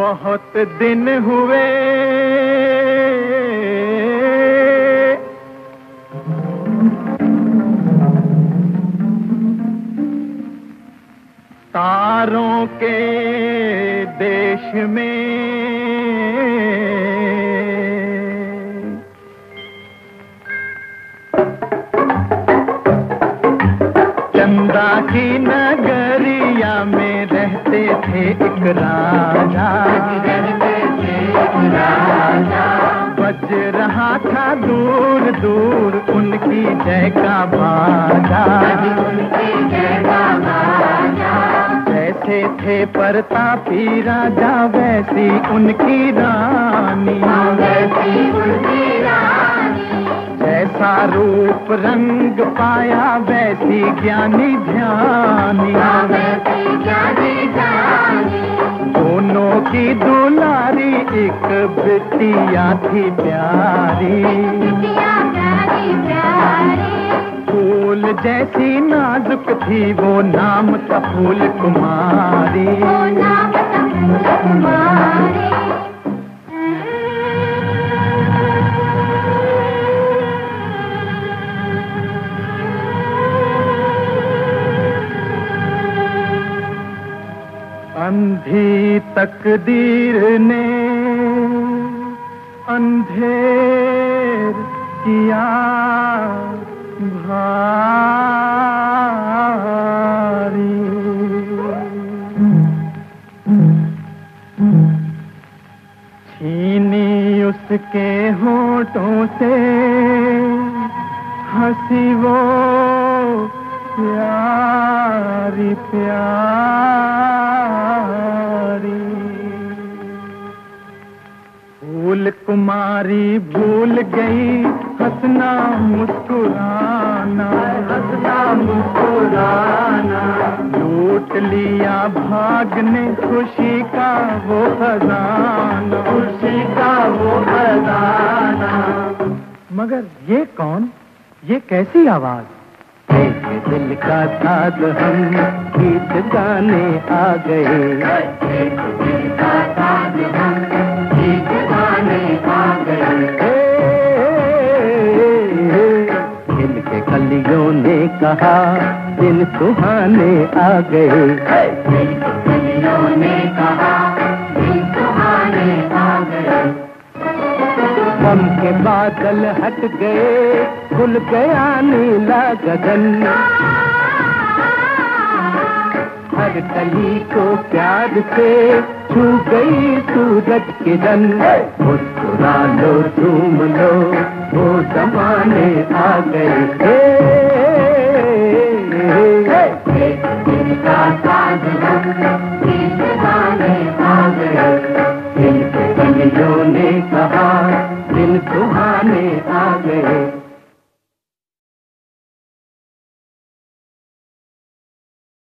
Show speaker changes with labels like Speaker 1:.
Speaker 1: बहुत दिन हुए तारों के देश में चंदा की नगरिया में रहते थे एक राजा। बज रहा था दूर दूर उनकी जय का बाजा। जैसे थे प्रतापी राजा वैसी उनकी रानी। जैसा रूप रंग पाया वैसी ज्ञानी ध्यानी। दोनों की दुलारी एक बिटिया थी प्यारी। फूल जैसी नाजुक थी वो नाम था फूल कुमारी। अंधी तकदीर ने अंधेर किया भारी। छीनी उसके होठों से हंसी वो प्यारी प्यारी। फूल कुमारी भूल गई हंसना मुस्कुराना। लूट लिया भाग ने खुशी का वो खजाना। मगर ये कौन, ये कैसी आवाज? दिल का साथ हम गीत गाने आ गए। दिल का साथ हम गीत गाने आ गए। दिल के कलियों ने कहा दिन सुहाने आ गए। दिल के कलियों ने कहा दिन सुहाने आ गए। गम के बादल हट गए खुल गया नीला गगन। हर कली को प्यार से छू गई सूरज किरण। मुस्कुरा लो झूम लो वो जमाने आ गए। दिल का साथ हम गीत गाने आ गए। दिल के कलियों ने कहा दिन सुहाने आ गए।